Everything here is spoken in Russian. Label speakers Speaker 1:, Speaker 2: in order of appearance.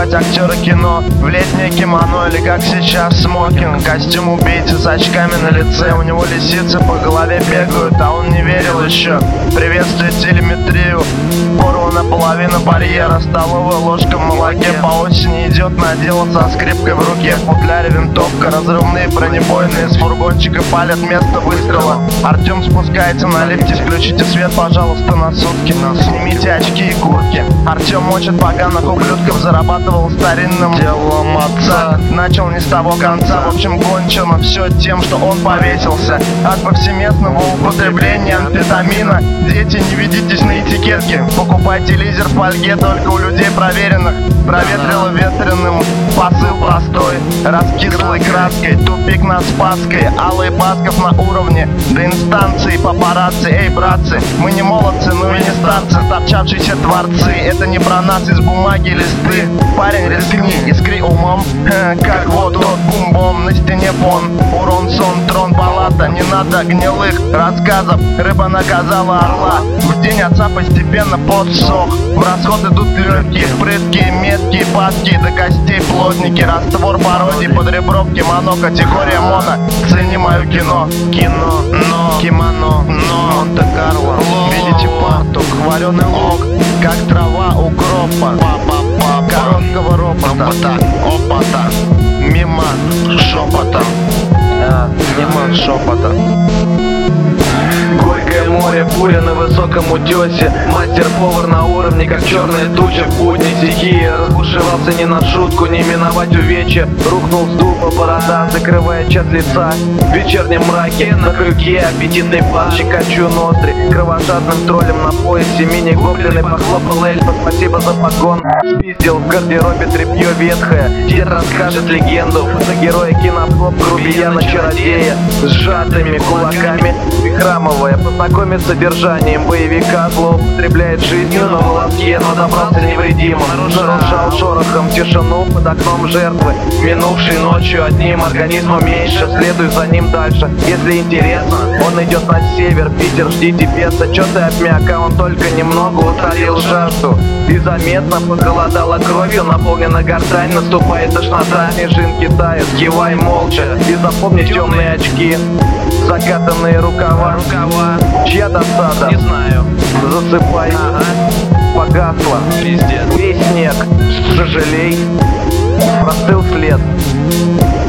Speaker 1: играть актера кино в летнее кимоно или как сейчас смокинг. Костюм убийцы с очками на лице, у него лисицы по голове бегают, а он не верил еще. Приветствует телеметрию, порву наполовину барьера, столовая ложка в молоке. По осени идет на дело со скрипкой в руке, в футляре винтовка, разрывные бронебойные, с фургончика палят место выстрела. Артем спускается на лифте, включите свет, пожалуйста, на сутки, снимите очки и куртки. Артем мочит поганых ублюдков, зарабатывал старинным делом отца. Начал не с того конца, в общем кончено все тем, что он повесился от повсеместного употребления амфетамина. Дети, не ведитесь на этикетки, покупайте лизер в фольге только у людей проверенных. Проветрило ветреным, посыл простой, раскислой краской, тупик на Спасской, алый Басков на уровне до инстанции папарацци. Эй, братцы, мы не молодцы, но и не старцы, торчавшиеся творцы. Это не про нас из бумаги листы. Парень, рискни, искри умом, как вот тот бум-бом на стене фон. Урон, сон, трон, палата, не надо гнилых рассказов. Рыба наказала орла, в день отца постепенно подсох. В расход идут легкие, прыткие, меткие, падкие до костей плотники. Раствор пародий, подребровки, моно, категория моно. Цени мое кино, кино, но, кимоно, но, Монте-Карло. Видите партук, вареный лук, как трава укропа, короткого ропота, опата, миман шепотом, миман шепотом. Горькое море, буря на высоком утесе, мастер-повар на уровне, как черная туча в будни стихии. Разбушевался не на шутку, не миновать увечья. Рухнул с дуба борода, закрывая часть лица. В вечернем мраке на крюке аппетитный пар, щекочу ноздри. Кровожадным троллем на поясе мини-гоблины похлопал эльфа, спасибо за погон. Спиздил в гардеробе тряпье ветхое, дед расскажет легенду. Фотогероя кинопоп, грубияна чародея, с сжатыми кулаками прихрамывая, познакомит с содержанием боевика. Злоупотребляет жизнью на волоске, но добрался невредимым. Нарушал шорохом тишину под окном жертвы, минувшей ночью одним организмом меньше. Следуй за ним дальше, если интересно. Он идет на север, Питер, ждите беса. Чё ты обмяк, а он только немного утолил жажду и заметно похолодала кровью, наполнена гортань, наступает тошнота. Снежинки тают, кивай молча и запомни темные очки, закатанные рукава. Чья досада? Не знаю. Засыпай. Погасла. Пиздец. Весь снег. Сожалей. Простыл след.